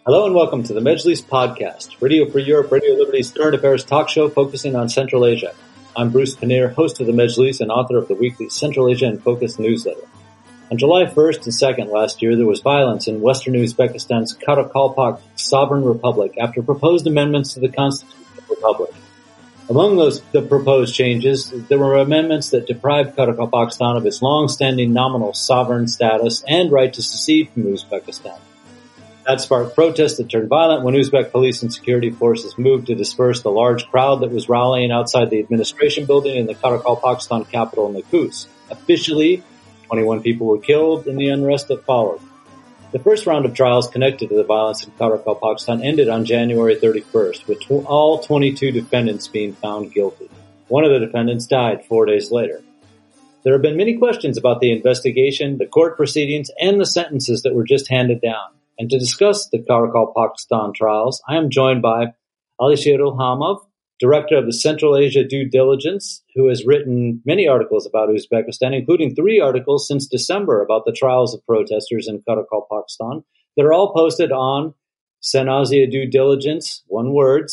Hello and welcome to the Majlis Podcast, Radio Free Europe, Radio Liberty's current affairs talk show focusing on Central Asia. I'm Bruce Pannier, host of the Majlis and author of the weekly Central Asia in Focus newsletter. On July 1st and 2nd last year, there was violence in western Uzbekistan's Karakalpak Sovereign Republic after proposed amendments to the Constitution of the Republic. Among the proposed changes, there were amendments that deprived Karakalpakstan of its long-standing nominal sovereign status and right to secede from Uzbekistan. That sparked protests that turned violent when Uzbek police and security forces moved to disperse the large crowd that was rallying outside the administration building in the Karakalpakstan capital, Nukus. Officially, 21 people were killed in the unrest that followed. The first round of trials connected to the violence in Karakalpakstan ended on January 31st, with all 22 defendants being found guilty. One of the defendants died 4 days later. There have been many questions about the investigation, the court proceedings, and the sentences that were just handed down. And to discuss the Karakalpakstan trials, I am joined by Alisher Ilhamov, director of the Central Asia Due Diligence, who has written many articles about Uzbekistan, including 3 articles since December about the trials of protesters in Karakalpakstan that are all posted on Cenazia Due Diligence, one word,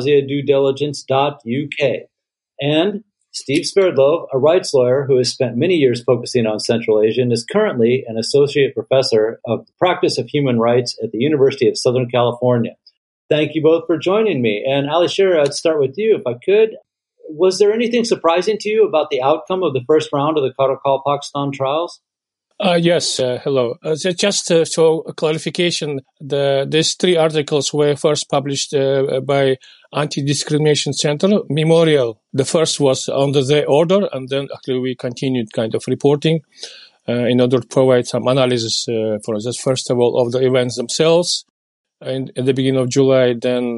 cenaziaduediligence.uk. And Steve Sverdlov, a rights lawyer who has spent many years focusing on Central Asia and is currently an associate professor of the practice of human rights at the University of Southern California. Thank you both for joining me. And Alisher, I'd start with you if I could. Was there anything surprising to you about the outcome of the first round of the Karakalpakstan trials? Yes, hello. Just for clarification, these 3 articles were first published by Anti-Discrimination Center, Memorial. The first was under their order, and then actually we continued kind of reporting in order to provide some analysis for this, first of all, of the events themselves. And at the beginning of July, then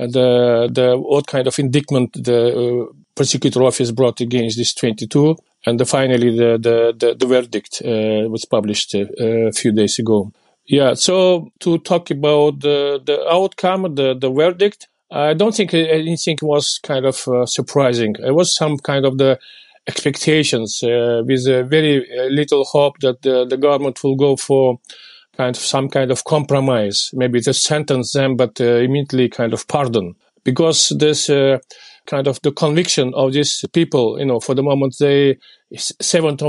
what kind of indictment the prosecutor office brought against these 22, and finally the verdict was published a few days ago. Yeah, so to talk about the outcome, the verdict, I don't think anything was kind of surprising. It was some kind of the expectations with very little hope that the government will go for some kind of compromise, maybe just sentence them, but immediately kind of pardon. Because this kind of the conviction of these people, for the moment, 17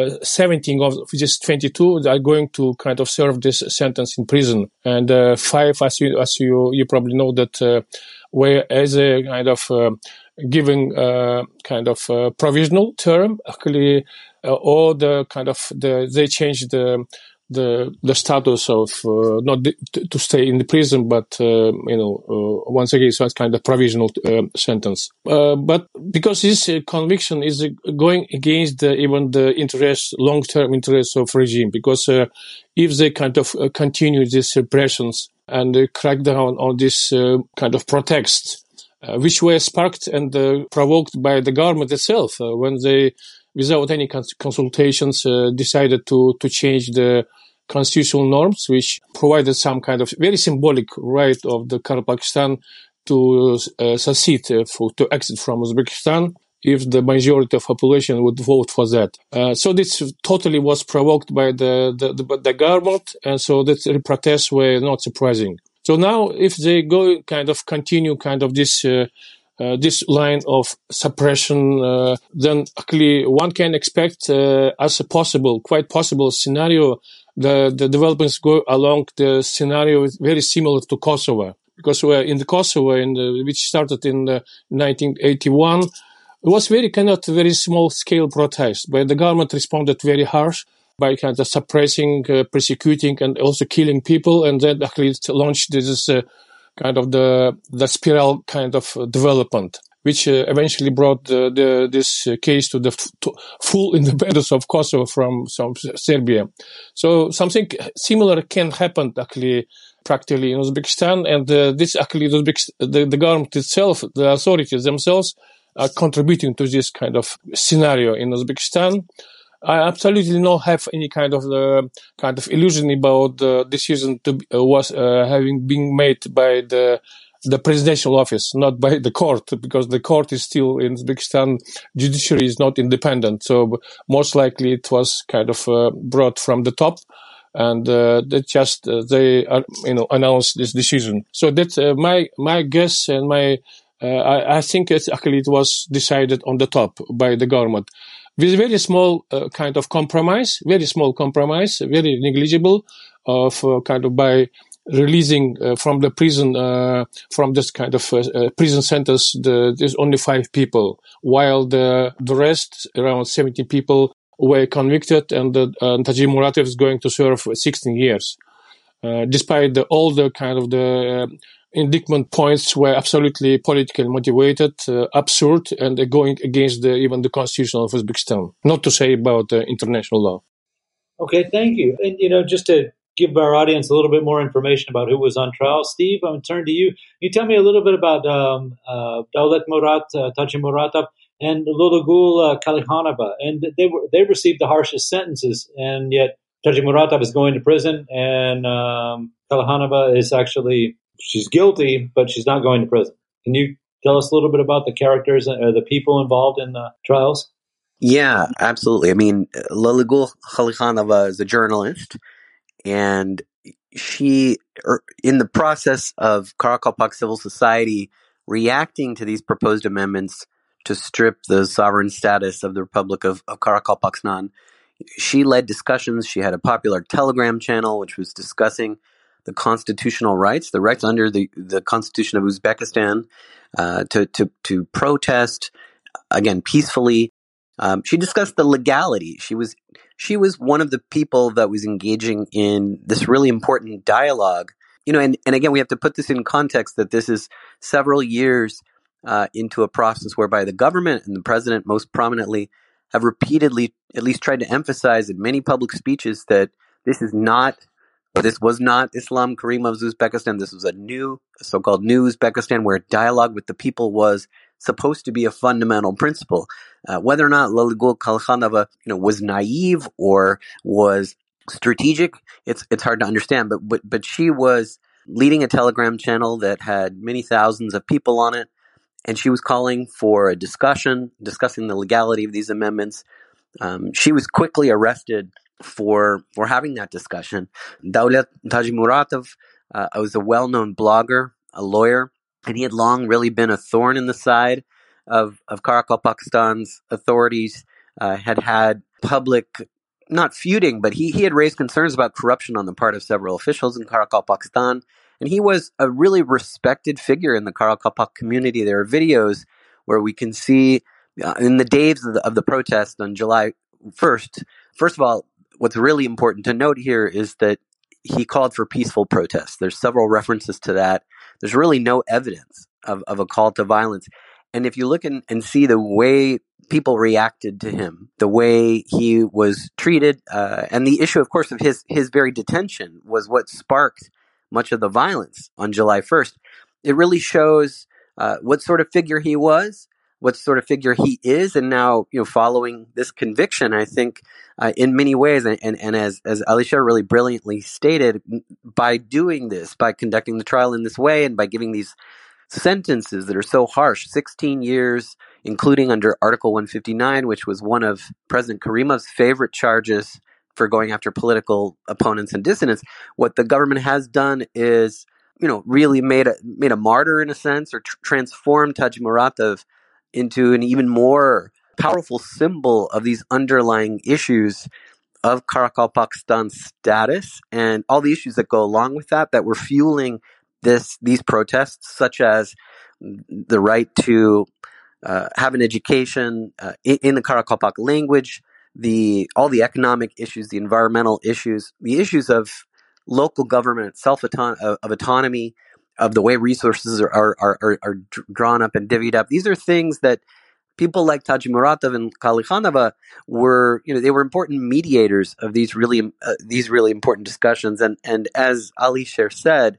of just 22 are going to kind of serve this sentence in prison. And 5, as you probably know, that were as a kind of given kind of provisional term, actually, or the kind of they changed the status of not to stay in the prison, but once again, so it's kind of provisional sentence. But because this conviction is going against even the long-term interests of regime, because if they kind of continue these repressions and crack down on this kind of protests, which were sparked and provoked by the government itself when they, without any consultations, decided to change the constitutional norms, which provided some kind of very symbolic right of the Karakalpakstan to secede, to exit from Uzbekistan, if the majority of population would vote for that. So this totally was provoked by the government, and so the protests were not surprising. So now, if they go continue this line of suppression, then actually one can expect as a quite possible scenario, the developments go along the scenario very similar to Kosovo. Because in the Kosovo, which started in 1981, it was very small scale protest, but the government responded very harsh by kind of suppressing, persecuting, and also killing people, and then actually launched this kind of the spiral kind of development, which eventually brought this case to the full independence of Kosovo from Serbia. So something similar can happen actually practically in Uzbekistan, and this actually the government itself, the authorities themselves, are contributing to this kind of scenario in Uzbekistan. I absolutely don't have any kind of illusion about the decision having been made by the presidential office, not by the court, because the court is still in Uzbekistan. Judiciary is not independent, so most likely it was kind of brought from the top. and they announced this decision. So that's my guess, and I think it was decided on the top by the government with a very small kind of compromise, very negligible of by releasing from the prison, from this kind of prison centers, there's only 5 people, while the rest, around 70 people, were convicted, and Tajib Muratov is going to serve 16 years. Despite all the indictment points were absolutely politically motivated, absurd, and going against even the constitution of Uzbekistan, not to say about international law. Okay, thank you. And, just to give our audience a little bit more information about who was on trial, Steve, I'm going to turn to you. Can you tell me a little bit about Daulat Murat, Tajib Muratov, and Lulugul Kalikhanova? And they received the harshest sentences, and yet Tajib Muratov is going to prison, and Kalikhanova is she's guilty, but she's not going to prison. Can you tell us a little bit about the characters or the people involved in the trials? Yeah, absolutely. I mean, Lulugul Kalikhanova is a journalist, and she, in the process of Karakalpak civil society reacting to these proposed amendments to strip the sovereign status of the Republic of Karakalpakstan, she led discussions. She had a popular Telegram channel which was discussing the constitutional rights, the rights under the Constitution of Uzbekistan, to protest, again, peacefully. She discussed the legality. She was one of the people that was engaging in this really important dialogue. And again, we have to put this in context that this is several years into a process whereby the government and the president most prominently have repeatedly at least tried to emphasize in many public speeches that this was not Islam Karimov's Uzbekistan. This was a so-called new Uzbekistan where dialogue with the people was supposed to be a fundamental principle. Whether or not Lulugul Kalikhanova, was naive or was strategic, it's hard to understand. But she was leading a Telegram channel that had many thousands of people on it, and she was calling for a discussion, discussing the legality of these amendments. She was quickly arrested for having that discussion. Daulat Tajib Muratov was a well-known blogger, a lawyer, and he had long really been a thorn in the side of Karakalpakstan's authorities, had public, not feuding, but he had raised concerns about corruption on the part of several officials in Karakalpakstan. And he was a really respected figure in the Karakalpak community. There are videos where we can see in the days of the protest on July 1st, first of all, what's really important to note here is that he called for peaceful protests. There's several references to that. There's really no evidence of a call to violence. And if you look and see the way people reacted to him, the way he was treated, and the issue, of course, of his very detention was what sparked much of the violence on July 1st. It really shows what sort of figure he was, what sort of figure he is, and now, following this conviction, I think in many ways, and as Alisher really brilliantly stated, by doing this, by conducting the trial in this way, and by giving these sentences that are so harsh, 16 years, including under Article 159, which was one of President Karimov's favorite charges for going after political opponents and dissidents, what the government has done is, really made a martyr in a sense, or transformed Tajib Muratov into an even more powerful symbol of these underlying issues of Karakalpakstan's status and all the issues that go along with that were fueling these protests, such as the right to have an education in the Karakalpak language, all the economic issues, the environmental issues, the issues of local government, of autonomy, of the way resources are drawn up and divvied up. These are things that people like Tajib Muratov and Kalikhanova were, they were important mediators of these really important discussions. And as Alisher said,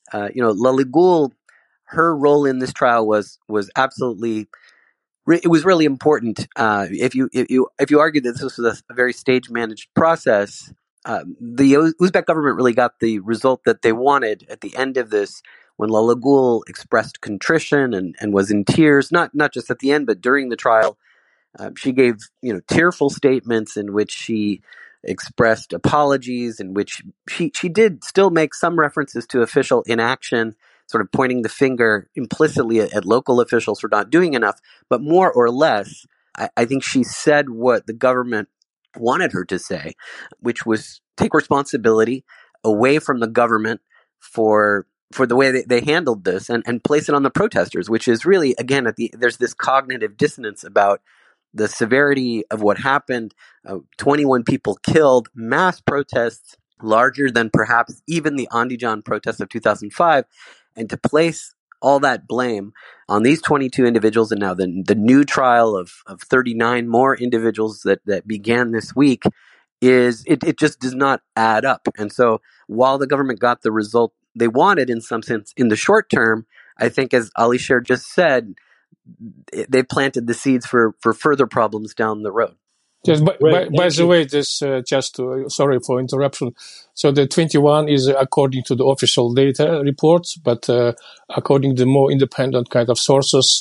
Lulugul, her role in this trial was absolutely, it was really important. If you argue that this was a very stage managed process, the Uzbek government really got the result that they wanted at the end of this, when Lulugul expressed contrition and was in tears, not just at the end, but during the trial. She gave tearful statements in which she expressed apologies, in which she did still make some references to official inaction, sort of pointing the finger implicitly at local officials for not doing enough. But more or less, I think she said what the government wanted her to say, which was take responsibility away from the government for the way they handled this, and place it on the protesters, which is really, again, there's this cognitive dissonance about the severity of what happened. 21 people killed, mass protests larger than perhaps even the Andijan protests of 2005, and to place all that blame on these 22 individuals, and now the new trial of 39 more individuals that began this week, it just does not add up. And so while the government got the result they wanted in some sense in the short term, I think, as Alisher just said, they planted the seeds for further problems down the road. Yes, by the way, this sorry for interruption. So the 21 is according to the official data reports, but according to more independent kind of sources,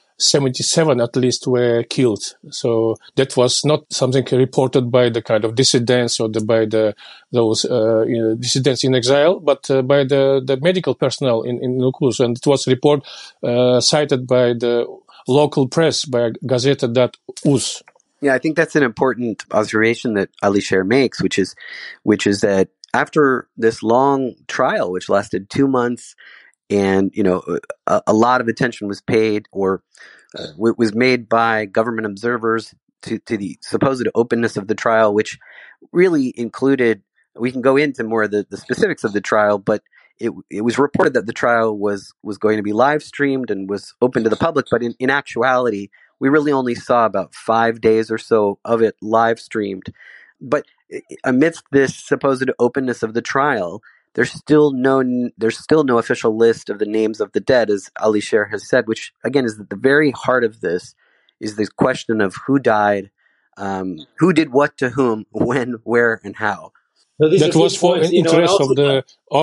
77 at least were killed. So that was not something reported by the kind of dissidents or those dissidents in exile, but by the medical personnel in Nukus. And it was a report cited by the local press, by Gazeta.uz. Yeah, I think that's an important observation that Alisher makes, which is that after this long trial, which lasted 2 months, and a lot of attention was paid or was made by government observers to the supposed openness of the trial, which really included, we can go into more of the specifics of the trial, but it was reported that the trial was going to be live streamed and was open to the public, but in actuality, we really only saw about 5 days or so of it live streamed. But amidst this supposed openness of the trial, there's still no official list of the names of the dead, as Alisher has said, which again is at the very heart of this, is this question of who died, who did what to whom, when, where, and how. That was for an interest of the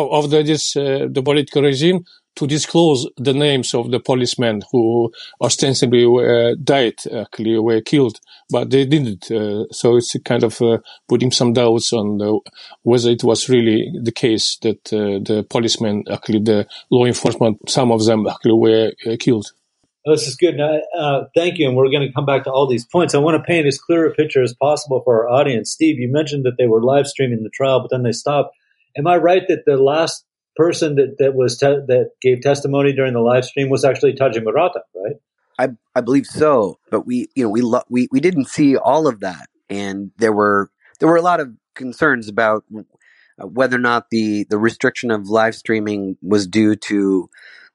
political regime to disclose the names of the policemen who ostensibly died, actually were killed, but they didn't. So it's kind of putting some doubts on whether it was really the case that the policemen, actually the law enforcement, some of them actually were killed. This is good. Thank you. And we're going to come back to all these points. I want to paint as clear a picture as possible for our audience. Steve, you mentioned that they were live streaming the trial, but then they stopped. Am I right that the last person that gave testimony during the live stream was actually Taji Muratov, right? I believe so, but we didn't see all of that, and there were a lot of concerns about whether or not the restriction of live streaming was due to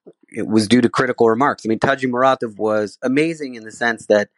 critical remarks. I mean, Taji Muratov was amazing in the sense that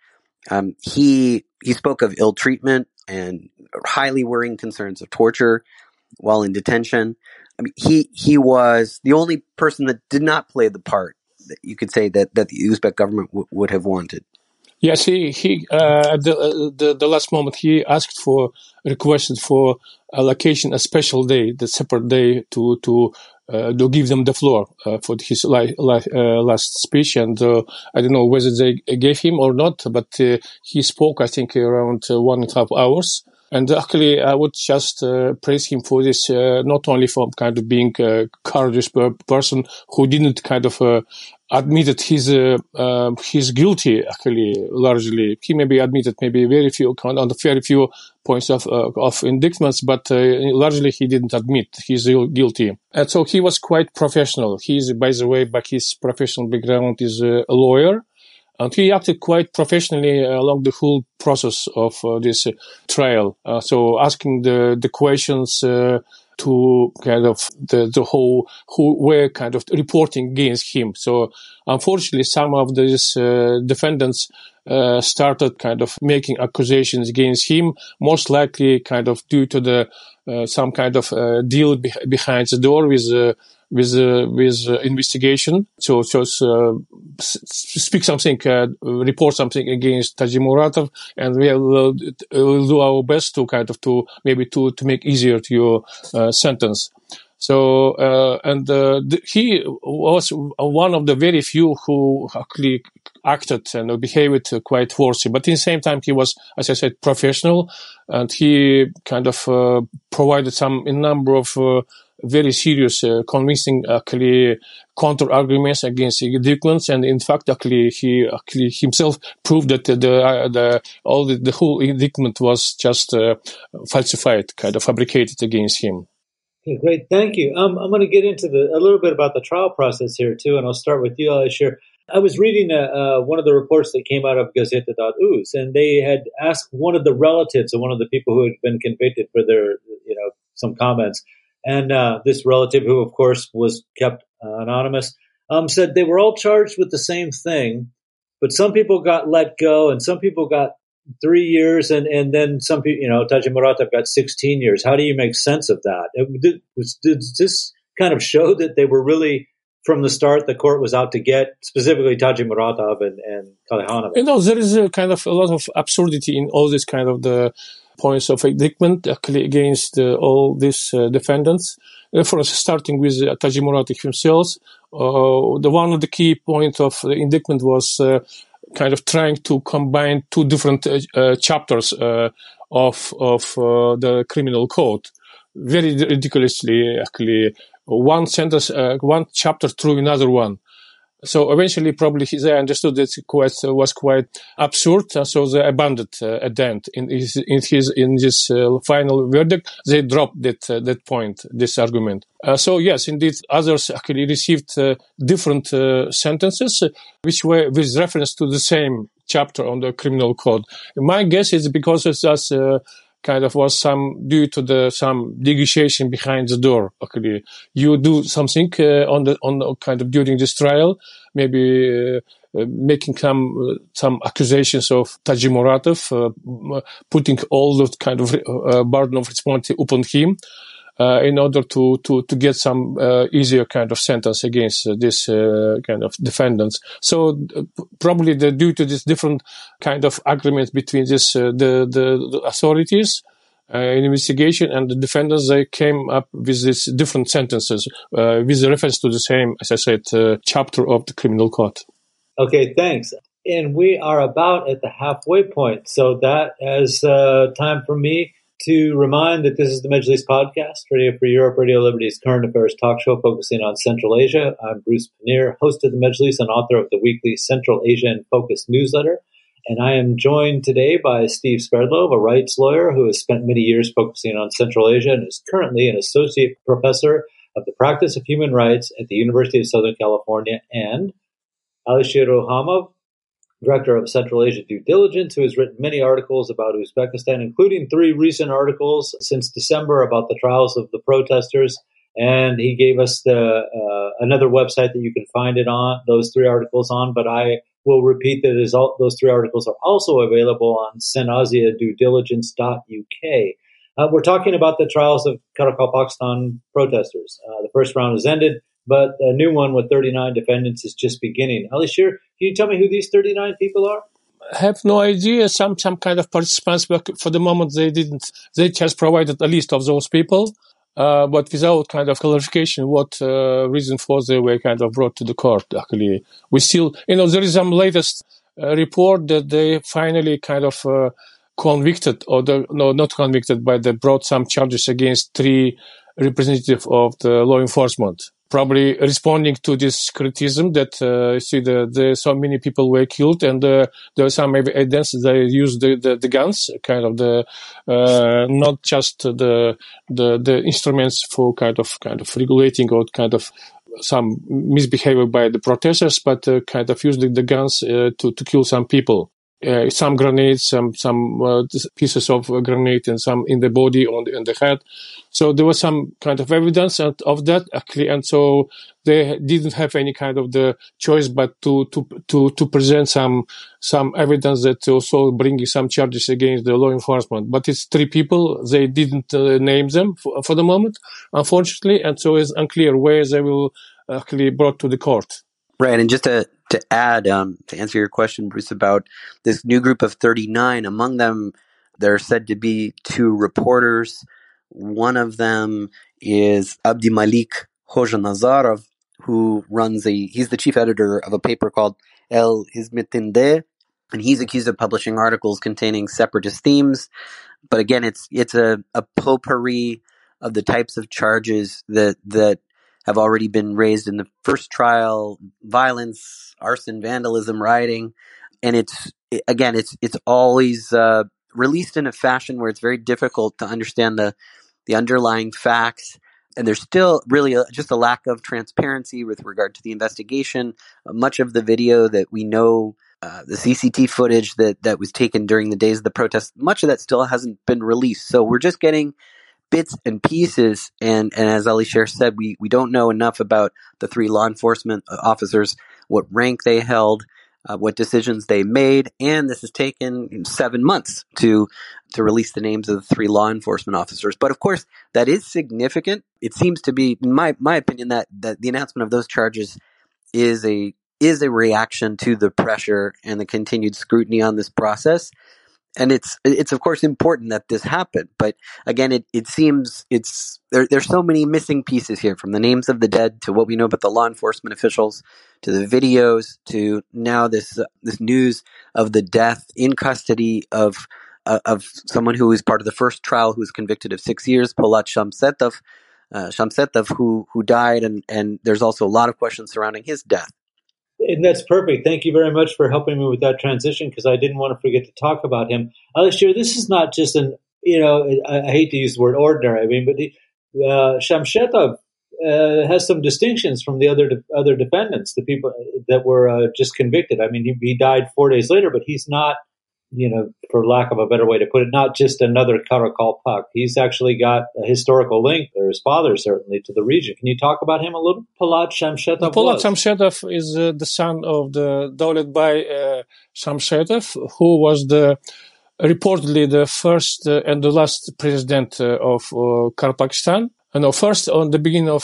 he spoke of ill treatment and highly worrying concerns of torture while in detention. I mean, he was the only person that did not play the part that you could say that the Uzbek government would have wanted. Yes, he at the last moment he requested for allocation a special day, the separate day to give them the floor for his last speech, and I don't know whether they gave him or not, but he spoke, I think, around 1.5 hours. And actually, I would just praise him for this, not only for kind of being a courageous person who didn't kind of admitted he's guilty. Actually, largely, he maybe admitted maybe very few points of indictments, but largely he didn't admit he's guilty. And so he was quite professional. He's, by the way, by his professional background, is a lawyer. And he acted quite professionally along the whole process of this trial. So asking the questions to kind of the whole who were kind of reporting against him. So unfortunately, some of these defendants started kind of making accusations against him, most likely kind of due to the some kind of deal behind the door with investigation. So speak something, report something against Taji Muratov, and we'll do our best to kind of to make easier to your sentence. So, he was one of the very few who actually acted and behaved quite worthy. But at the same time, he was, as I said, professional, and he kind of provided a number of very serious, convincing, actually, counter arguments against indictments. And in fact, he himself proved that the whole indictment was just falsified, kind of fabricated against him. Okay, great. Thank you. I'm going to get into a little bit about the trial process here, too, and I'll start with you, Alishir. I was reading one of the reports that came out of Gazeta.uz, and they had asked one of the relatives of one of the people who had been convicted for their, some comments. And this relative, who, of course, was kept anonymous, said they were all charged with the same thing, but some people got let go and some people got 3 years, and then some people, Tajimuratov got 16 years. How do you make sense of that? Did this kind of show that they were really, from the start, the court was out to get specifically Tajimuratov and Khalekhanova? There is a lot of absurdity in all this kind of the points of indictment against all these defendants. For starting with Tajimuratov himself, one of the key points of the indictment was kind of trying to combine two different chapters of the criminal code. Very ridiculously, actually, one sentence, one chapter through another one. So eventually, probably they understood that it was quite absurd, and so they abandoned at the end. In this final verdict, they dropped that point, this argument. So yes, indeed, others actually received different sentences, which were with reference to the same chapter on the criminal code. My guess is because it's just kind of was due to some negotiation behind the door. Actually, you do something on kind of during this trial, maybe making some accusations of Tajimuratov, putting all the kind of burden of responsibility upon him, in order to get some easier kind of sentence against this kind of defendants. So probably due to this different kind of agreements between the authorities in investigation and the defendants, they came up with these different sentences with reference to the same, as I said, chapter of the criminal code. Okay, thanks. And we are about at the halfway point. So that is time for me to remind that this is the Mejlis podcast, Radio Free Europe, Radio Liberty's current affairs talk show focusing on Central Asia. I'm Bruce Pannier, host of the Mejlis and author of the weekly Central Asia in Focus newsletter. And I am joined today by Steve Sverdlov, a rights lawyer who has spent many years focusing on Central Asia and is currently an associate professor of the practice of human rights at the University of Southern California, and Alishir Rohamov, Director of Central Asia Due Diligence, who has written many articles about Uzbekistan, including 3 recent articles since December about the trials of the protesters. And he gave us another website that you can find it on, those 3 articles on, but I will repeat that those 3 articles are also available on CenAsiaDueDiligence.uk. We're talking about the trials of Karakalpakstan protesters. The first round has ended, but a new one with 39 defendants is just beginning. Alishir, can you tell me who these 39 people are? I have no idea. Some kind of participants, but for the moment they didn't. They just provided a list of those people, but without kind of clarification what reason for they were kind of brought to the court. Actually, we still, there is some latest report that they finally kind of convicted, not convicted, but they brought some charges against 3 representatives of the law enforcement. Probably responding to this criticism that so many people were killed, and there was some evidence they used the guns, kind of not just the instruments for kind of regulating or kind of some misbehavior by the protesters, but kind of used the guns to kill some people. Some grenades, some pieces of grenade, and some in the body, in the head. So there was some kind of evidence of that, actually, and so they didn't have any kind of the choice but to present some evidence that also bringing some charges against the law enforcement. But it's 3 people; they didn't name them for the moment, unfortunately, and so it's unclear where they will actually brought to the court. Right, and just to add, to answer your question, Bruce, about this new group of 39, among them, there are said to be 2 reporters. One of them is Abdimalik Hojanazarov, who he's the chief editor of a paper called El Hizmetinde, and he's accused of publishing articles containing separatist themes. But again, it's a potpourri of the types of charges that have already been raised in the first trial: violence, arson, vandalism, rioting. And it's always released in a fashion where it's very difficult to understand the underlying facts. And there's still really just a lack of transparency with regard to the investigation. Much of the video that we know, the CCTV footage that was taken during the days of the protest, much of that still hasn't been released. So we're just getting bits and pieces. And as Alisher said, we don't know enough about the three law enforcement officers, what rank they held, what decisions they made. And this has taken 7 months to release the names of the three law enforcement officers. But of course, that is significant. It seems to be, in my opinion, that the announcement of those charges is a reaction to the pressure and the continued scrutiny on this process. And it's of course important that this happened. But again, it seems there's so many missing pieces here, from the names of the dead to what we know about the law enforcement officials, to the videos, to now this news of the death in custody of someone who was part of the first trial, who was convicted of 6 years, Polat Shamsetov, who died, and there's also a lot of questions surrounding his death. And that's perfect. Thank you very much for helping me with that transition, because I didn't want to forget to talk about him. Alisher, this is not just I hate to use the word ordinary. I mean, but Shamsetov has some distinctions from the other defendants, the people that were just convicted. I mean, he died 4 days later, but he's not, for lack of a better way to put it, not just another Karakalpak. He's actually got a historical link, or his father certainly, to the region. Can you talk about him a little? Polat Shamsetov. Polat Shamsetov is the son of the Dowletbay Shamsetov, who was reportedly the first and the last president of Karpakistan. And first, on the beginning of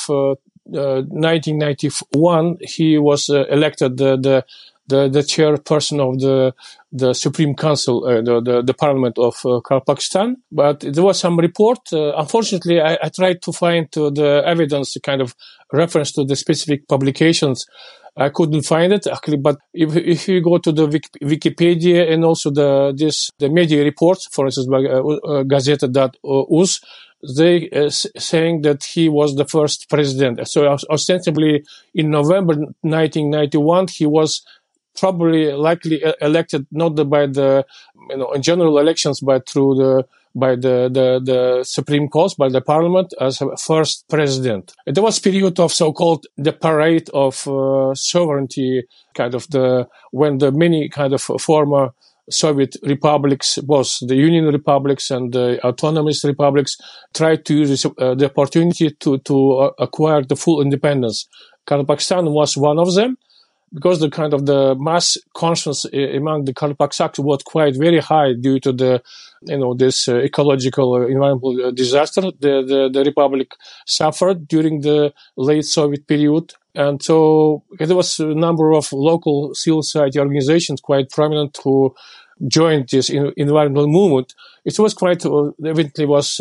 1991, he was elected the chairperson of the Supreme Council, the Parliament of Karpakistan. But there was some report. Unfortunately, I tried to find the evidence, kind of reference to the specific publications. I couldn't find it actually. But if you go to the Wikipedia and also the media reports, for instance, by Gazeta.uz, they saying that he was the first president. So ostensibly in November 1991, he was probably likely elected not by the in general elections, but through by the Supreme Court, by the Parliament, as first president. And there was a period of so-called the parade of sovereignty, kind of when the many kind of former Soviet republics, both the Union republics and the autonomous republics, tried to use the opportunity to acquire the full independence. Karpakistan was one of them, because the kind of the mass conscience among the Karpaksaks was quite very high due to this ecological environmental disaster the republic suffered during the late Soviet period. And so there was a number of local civil society organizations quite prominent who joined this environmental movement. It was eventually was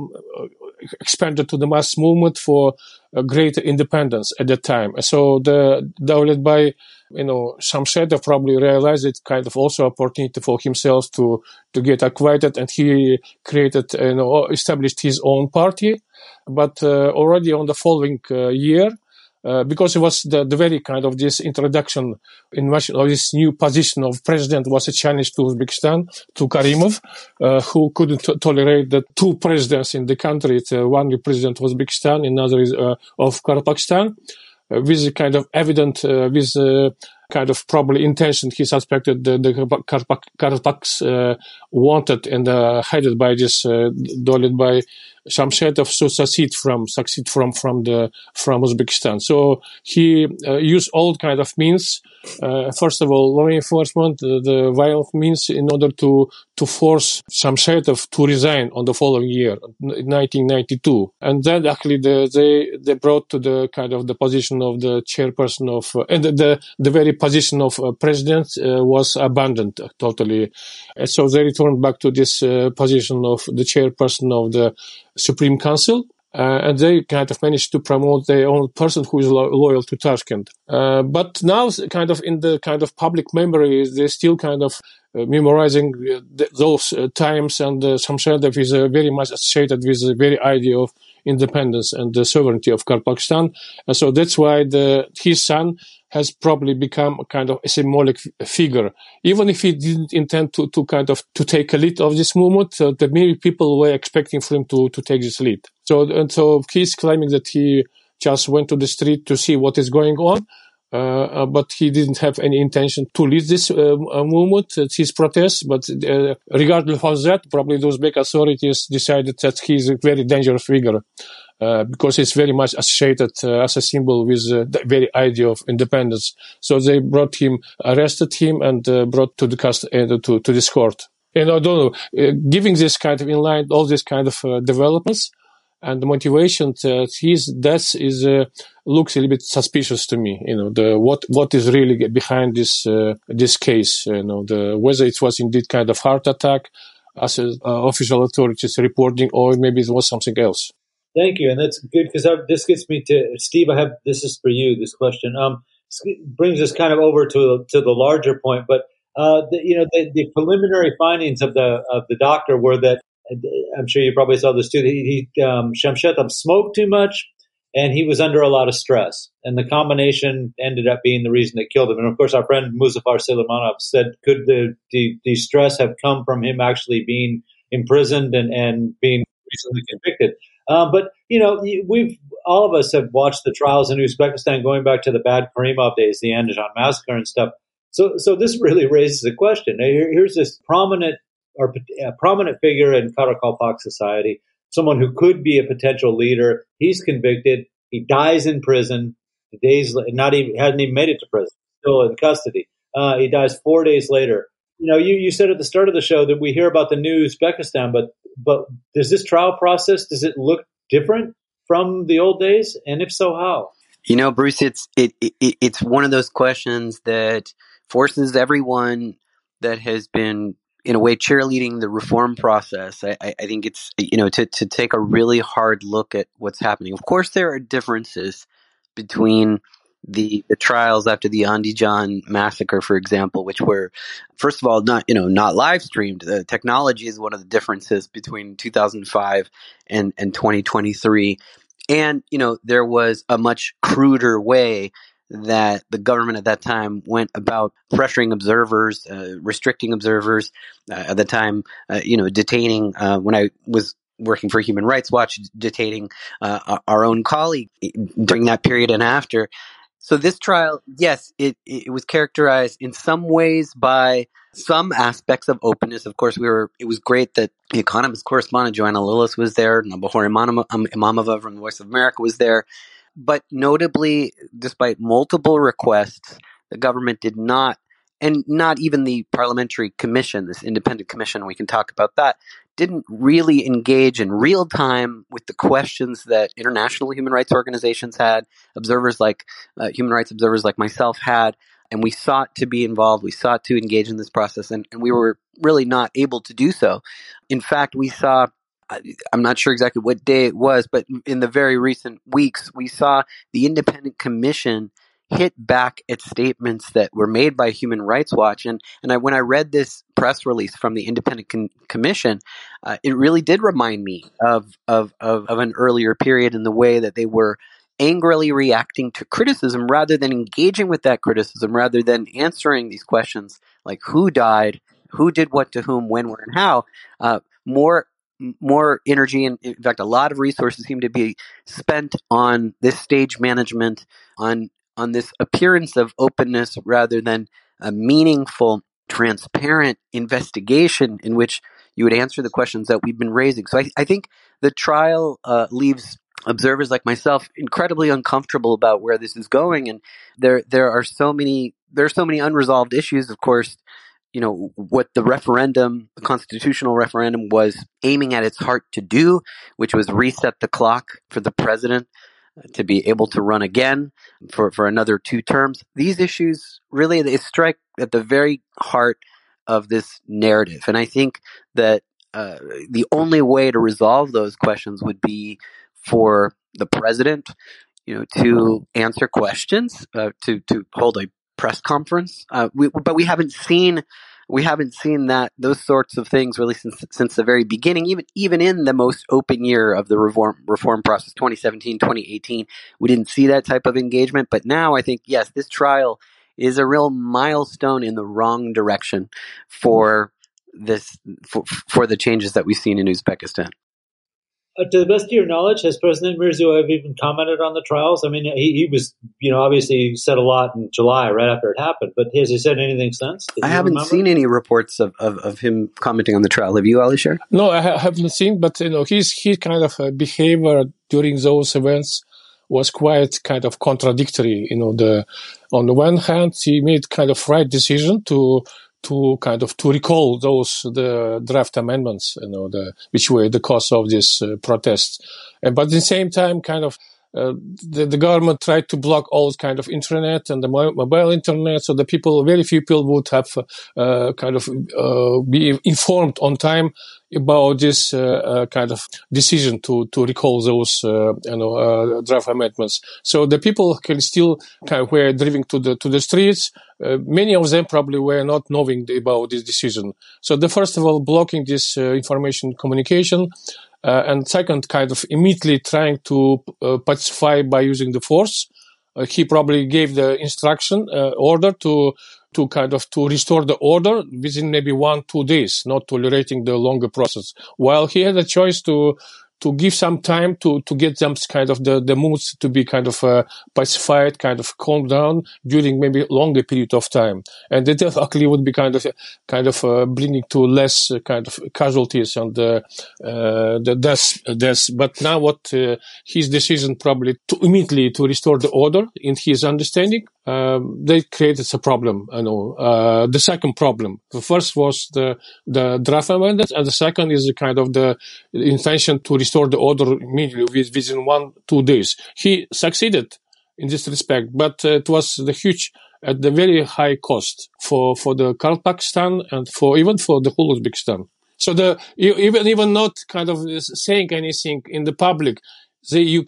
expanded to the mass movement for greater independence at that time. So the Dowletbay, Shamsetov probably realized it kind of also opportunity for himself to get acquitted, and he created, established his own party. But already on the following year, because it was the very kind of this introduction of this new position of president was a Chinese to Uzbekistan, to Karimov, who couldn't tolerate the two presidents in the country. One represented Uzbekistan, another is of Karpakistan, with kind of evident, kind of probably intention. He suspected the Karpaks wanted and headed by this Dowletbay Shamsetov to succeed from Uzbekistan. So he used all kind of means. First of all, law enforcement, the violent means, in order to force Shamsetov to resign on the following year, 1992. And then actually they brought to the kind of the position of the chairperson of, and the very position of president was abandoned totally. And so they returned back to this position of the chairperson of the Supreme Council. and they kind of managed to promote their own person who is loyal to Tashkent. But now, kind of in the kind of public memory, they're still kind of memorizing those times, and Shamshadov is very much associated with the very idea of independence and the sovereignty of Karpakistan. And so that's why his son has probably become a kind of a symbolic figure. Even if he didn't intend to take a lead of this movement, the many people were expecting for him to take this lead. So he's claiming that he just went to the street to see what is going on, but he didn't have any intention to lead this movement, his protest. But regardless of that, probably those Uzbek authorities decided that he's a very dangerous figure. Because it's very much associated as a symbol with the very idea of independence. So they arrested him, and brought to to this court. And I don't know, giving this kind of in line, all this kind of developments and the motivation, his death looks a little bit suspicious to me. What is really behind this case? Whether it was indeed kind of heart attack, as official authorities reporting, or maybe it was something else. Thank you, and that's good, because this gets me to Steve. This is for you. This question brings us kind of over to the larger point. But the preliminary findings of the doctor were that, I'm sure you probably saw this too, that Shamshetov smoked too much, and he was under a lot of stress, and the combination ended up being the reason that killed him. And of course, our friend Muzaffar Suleimanov said, could the stress have come from him actually being imprisoned and being recently convicted? But we've all of us have watched the trials in Uzbekistan going back to the Bad Karimov days, the Andijan massacre and stuff. So this really raises a question. Here's this prominent figure in Karakalpak society, someone who could be a potential leader. He's convicted. He dies in prison. Hasn't even made it to prison. Still in custody. He dies 4 days later. You said at the start of the show that we hear about the new Uzbekistan, but does this trial process, does it look different from the old days? And if so, how? Bruce, it's one of those questions that forces everyone that has been, in a way, cheerleading the reform process. I think it's, to take a really hard look at what's happening. Of course, there are differences between the trials after the Andijan massacre, for example, which were, first of all, not live streamed. The technology is one of the differences between 2005 and 2023. And, there was a much cruder way that the government at that time went about pressuring observers, restricting observers. At the time, detaining, when I was working for Human Rights Watch, detaining our own colleague during that period and after. So this trial, yes, it was characterized in some ways by some aspects of openness. Of course, it was great that the Economist correspondent Joanna Lillis was there, Nabahor Imamova from the Voice of America was there. But notably, despite multiple requests, the government did not, and not even the parliamentary commission, this independent commission, we can talk about that, didn't really engage in real time with the questions that international human rights organizations had, observers like human rights observers like myself had, and we sought to be involved. We sought to engage in this process, and we were really not able to do so. In fact, we saw, I'm not sure exactly what day it was, but in the very recent weeks, we saw the independent commission hit back at statements that were made by Human Rights Watch. And when I read this press release from the independent commission, it really did remind me of an earlier period in the way that they were angrily reacting to criticism rather than engaging with that criticism, rather than answering these questions like who died, who did what to whom, when, where, and how. More energy, and in fact, a lot of resources seem to be spent on this stage management, on this appearance of openness, rather than a meaningful, transparent investigation in which you would answer the questions that we've been raising. So I think the trial leaves observers like myself incredibly uncomfortable about where this is going, and there are so many unresolved issues. Of course, what the constitutional referendum was aiming at its heart to do, which was reset the clock for the president to be able to run again for another 2 terms. These issues really, they strike at the very heart of this narrative. And I think that the only way to resolve those questions would be for the president, to answer questions, to hold a press conference. But we haven't seen those sorts of things really since the very beginning. Even in the most open year of the reform process, 2017, 2018, we didn't see that type of engagement. But now I think, yes, this trial is a real milestone in the wrong direction for the changes that we've seen in Uzbekistan. To the best of your knowledge, has President Mirziyoyev even commented on the trials? I mean, he was, obviously said a lot in July, right after it happened, but has he said anything since? I haven't seen any reports of him commenting on the trial. Have you, Alisher? No, I haven't seen, but, his kind of behavior during those events was quite kind of contradictory. On the one hand, he made kind of right decision to recall the draft amendments, which were the cause of this protest. But at the same time, the government tried to block all kind of internet and the mobile internet, so very few people would have be informed on time about this kind of decision to recall those draft amendments. So the people still were driving to the streets. Many of them probably were not knowing about this decision. So first of all, blocking this information communication. And second, immediately trying to pacify by using the force. He probably gave the instruction, order to restore the order within maybe 1-2 days, not tolerating the longer process. While he had a choice to give some time to get them the moods to be pacified, calm down during maybe longer period of time. And that actually would be bringing to less casualties and the deaths. But now his decision probably to immediately to restore the order in his understanding, they created a problem. The second problem. The first was the draft amendment, and the second is the intention to restore the order immediately within 1-2 days. He succeeded in this respect, but it was at the very high cost for the Pakistan and even for the whole Uzbekistan. So even not saying anything in the public, you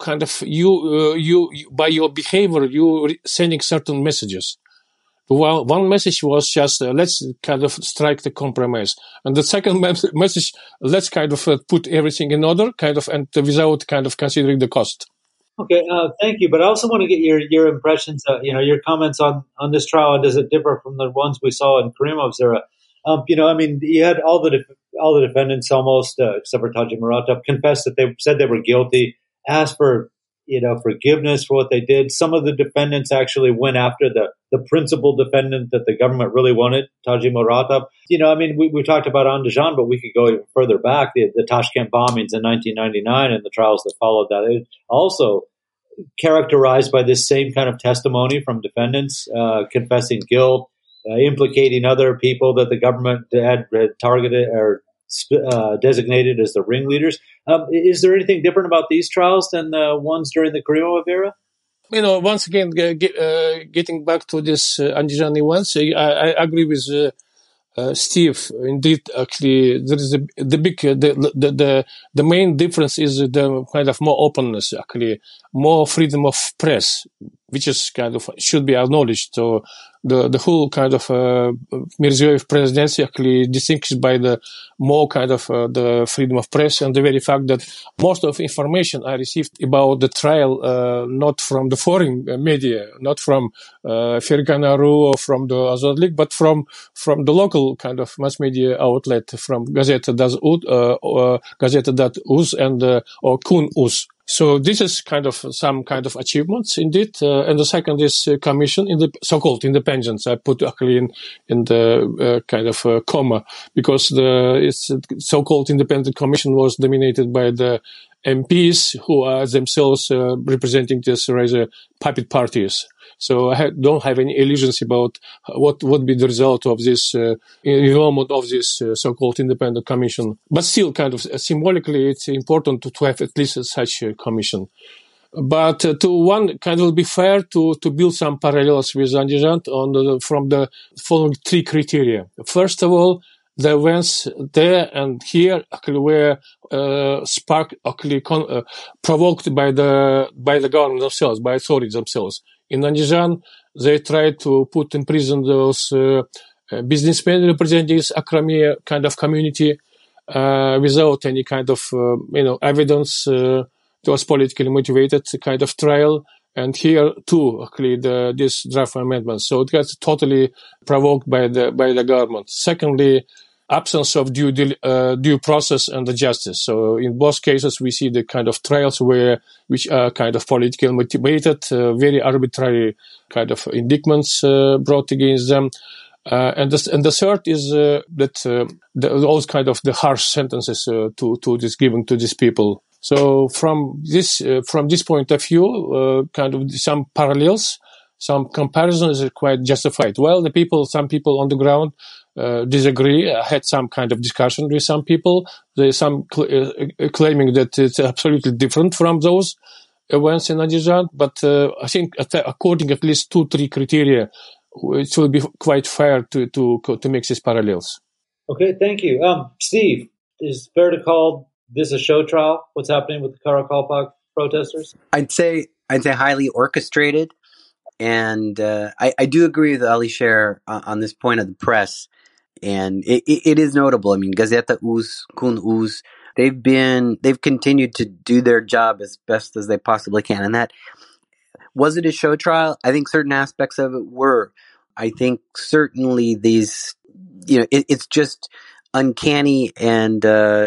by your behavior, you sending certain messages. Well, one message was just, let's strike the compromise. And the second message, let's put everything in order, and without considering the cost. Okay, thank you. But I also want to get your impressions, your comments on this trial. Does it differ from the ones we saw in Karimov's era? You had all the defendants almost, except for Taji-Muratov, confessed that they said they were guilty, asked for forgiveness for what they did. Some of the defendants actually went after the principal defendant that the government really wanted, Taji-Muratov. We talked about Andijan, but we could go even further back. The Tashkent bombings in 1999 and the trials that followed that. It also characterized by this same kind of testimony from defendants, confessing guilt, implicating other people that the government had targeted or designated as the ringleaders. Is there anything different about these trials than the ones during the Karimov era? Once again, getting back to this Andijan events, I agree with Steve. Indeed, actually, there is the main difference is the more openness, actually, more freedom of press, which is should be acknowledged. So the whole Mirziyoyev presidency actually distinguished by the more the freedom of press and the very fact that most of information I received about the trial, not from the foreign media, not from Fergana.ru or from the Azad League, but from the local mass media outlet, from Gazeta.uz and or Kun.uz. So this is some achievements indeed. And the second is commission in the so-called independence. I put actually in the comma, because the so-called independent commission was dominated by the MPs who are themselves representing this rather puppet parties. So I don't have any illusions about what would be the result of this involvement of this so-called independent commission. But still, symbolically, it's important to have at least such a commission. But to be fair to build some parallels with Andijan from the following three criteria. First of all, the events there and here actually were provoked by the government themselves, by authorities themselves. In Andijan, they tried to put in prison those businessmen representing this Akrami kind of community without any kind of evidence. It was politically motivated kind of trial. And here too, actually, this draft amendment. So it gets totally provoked by the government. Secondly, absence of due process and the justice. So in both cases, we see the kind of trials which are kind of politically motivated, very arbitrary kind of indictments brought against them. And the third is that those kind of the harsh sentences to this given to these people. So from this point of view, kind of some parallels, some comparisons are quite justified. Well, some people on the ground disagree. I had some kind of discussion with some people. There's some claiming that it's absolutely different from those events in Andijan. But I think according at least 2-3 criteria, it will be quite fair to make these parallels. Okay, thank you. Steve, is it fair to call this a show trial? What's happening with the Karakalpak protesters? I'd say highly orchestrated, and I do agree with Alisher on this point of the press, and it is notable. I mean, Gazeta Uz, Kun Uz, they've continued to do their job as best as they possibly can, and that was it a show trial? I think certain aspects of it were. I think certainly these, it's just uncanny, and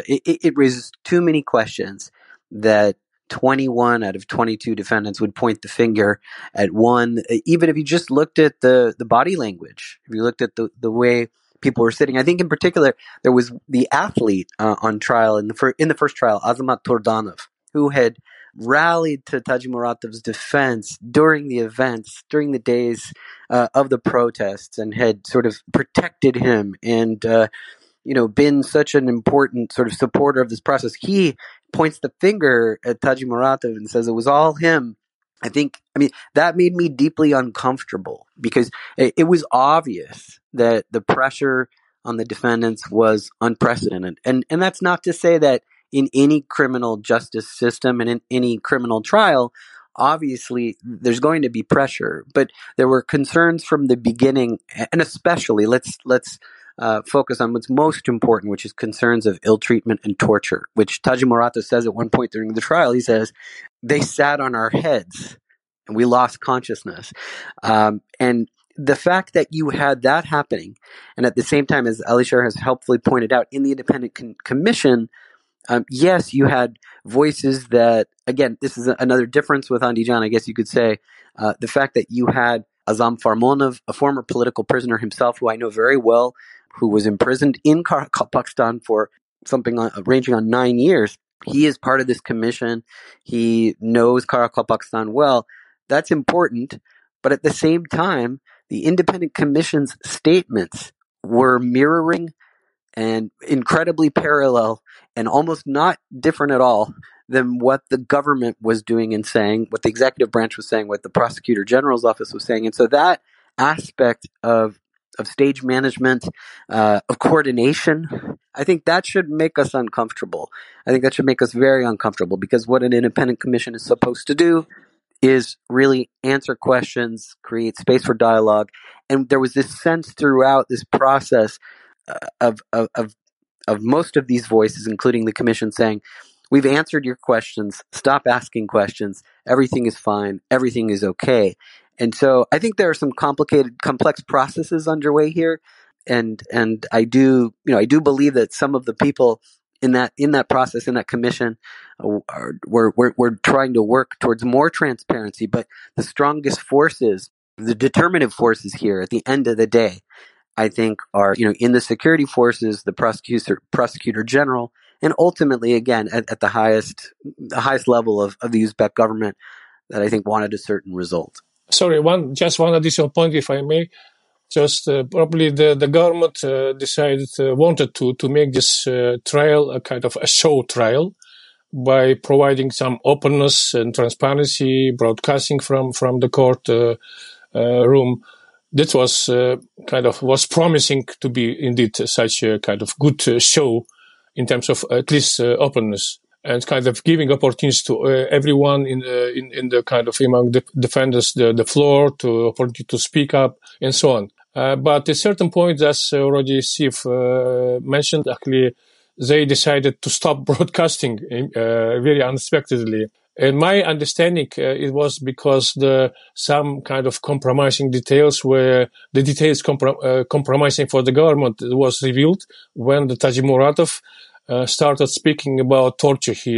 it raises too many questions that 21 out of 22 defendants would point the finger at one, even if you just looked at the body language, if you looked at the way people were sitting. I think in particular, there was the athlete on trial in the first trial, Azamat Tordanov, who had rallied to Taji Muratov's defense during the events, during the days of the protests, and had sort of protected him and been such an important sort of supporter of this process. He points the finger at Taji Muratov and says it was all him. That made me deeply uncomfortable because it was obvious that the pressure on the defendants was unprecedented. And that's not to say that in any criminal justice system and in any criminal trial, obviously there's going to be pressure, but there were concerns from the beginning, and especially let's focus on what's most important, which is concerns of ill treatment and torture, which Taji Muratov says at one point during the trial. He says, they sat on our heads and we lost consciousness. And the fact that you had that happening, and at the same time, as Alisher has helpfully pointed out, in the independent commission, yes, you had voices that, again, this is another difference with Andijan, I guess you could say, the fact that you had Azam Farmonov, a former political prisoner himself, who I know very well, who was imprisoned in Karakalpakstan for something ranging on 9 years. He is part of this commission. He knows Karakalpakstan well. That's important. But at the same time, the independent commission's statements were mirroring and incredibly parallel and almost not different at all than what the government was doing and saying, what the executive branch was saying, what the prosecutor general's office was saying. And so that aspect of stage management, of coordination, I think that should make us uncomfortable. I think that should make us very uncomfortable, because what an independent commission is supposed to do is really answer questions, create space for dialogue. And there was this sense throughout this process of most of these voices, including the commission, saying, we've answered your questions, stop asking questions, everything is fine, everything is okay. And so I think there are some complex processes underway here, and I do believe that some of the people in that process, in that commission, we're trying to work towards more transparency. But the strongest forces, the determinative forces here at the end of the day, I think are, in the security forces, the prosecutor general, and ultimately, again, at the highest level of the Uzbek government, that I think wanted a certain result. Sorry, one additional point, if I may. Just probably the government wanted to make this trial a kind of a show trial by providing some openness and transparency, broadcasting from the court room. that was was promising to be indeed such a kind of good show in terms of at least openness, and kind of giving opportunities to everyone in the kind of among the defenders the floor, to opportunity to speak up and so on. But at a certain point, as already Steve mentioned, actually they decided to stop broadcasting very unexpectedly. In my understanding, it was because some kind of compromising details, where the details compromising for the government was revealed when the Tajimuratov started speaking about torture he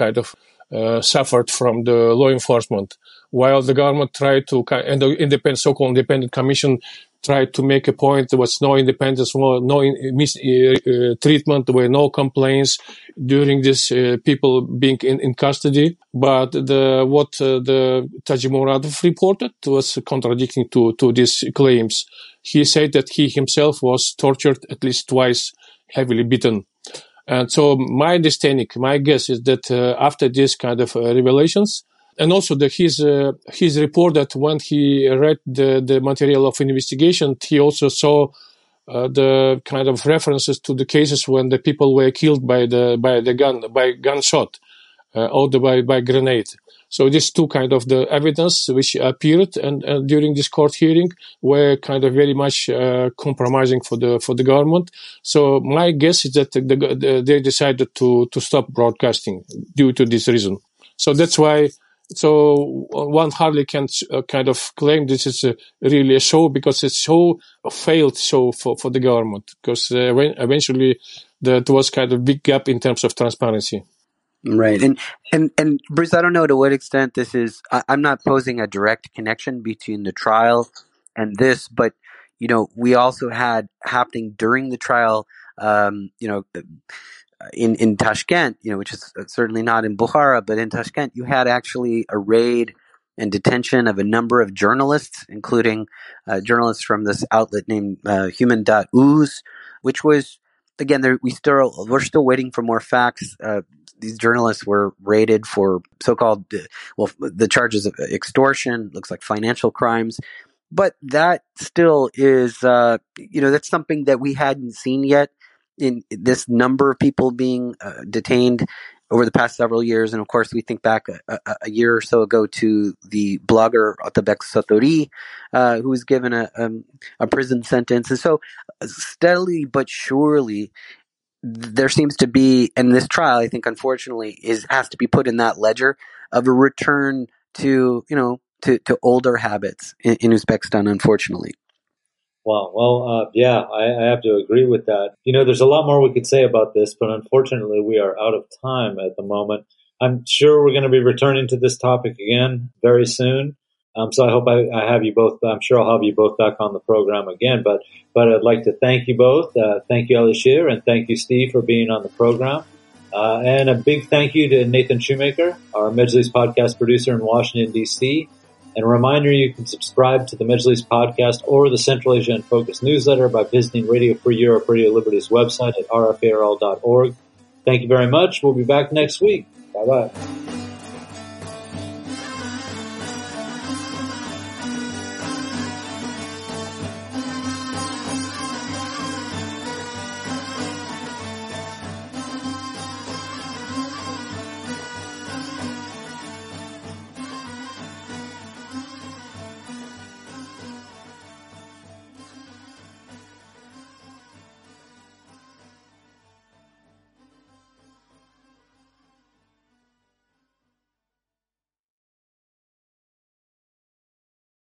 suffered from the law enforcement, while the government tried to, and the so-called independent commission tried to make a point there was no independence, no treatment, there were no complaints during this people being in custody. But what the Tajimuratov reported was contradicting to these claims. He said that he himself was tortured at least twice, heavily beaten. And so my guess is that after this kind of revelations, and also his report that when he read the material of investigation, he also saw the kind of references to the cases when the people were killed by gunshot, or by grenade. So these two kind of the evidence which appeared and during this court hearing were kind of very much compromising for the government. So my guess is that they decided to stop broadcasting due to this reason. So that's why. So one hardly can kind of claim this is really a show, because it's a failed show for the government, because eventually there was kind of big gap in terms of transparency. Right. And Bruce, I don't know to what extent this is, I'm not posing a direct connection between the trial and this, but, we also had happening during the trial, in Tashkent, which is certainly not in Bukhara, but in Tashkent, you had actually a raid and detention of a number of journalists, including journalists from this outlet named Human.uz, which was, again, we're still waiting for more facts. These journalists were raided for so-called, the charges of extortion, looks like financial crimes. But that still is, that's something that we hadn't seen yet in this number of people being detained over the past several years. And of course, we think back a year or so ago to the blogger Otabek Satori, who was given a prison sentence. And so steadily but surely, there seems to be, and this trial, I think, unfortunately, has to be put in that ledger of a return to, to older habits in Uzbekistan, unfortunately. Wow. Well, yeah, I have to agree with that. There's a lot more we could say about this, but unfortunately we are out of time at the moment. I'm sure we're going to be returning to this topic again very soon. So I hope I have you both. I'm sure I'll have you both back on the program again. But I'd like to thank you both. Thank you, Alisher, and thank you, Steve, for being on the program. And a big thank you to Nathan Shoemaker, our Mejlis podcast producer in Washington, D.C., And a reminder, you can subscribe to the Mejlis podcast or the Central Asia in Focus newsletter by visiting Radio Free Europe, Radio Liberty's website at rfarl.org. Thank you very much. We'll be back next week. Bye-bye.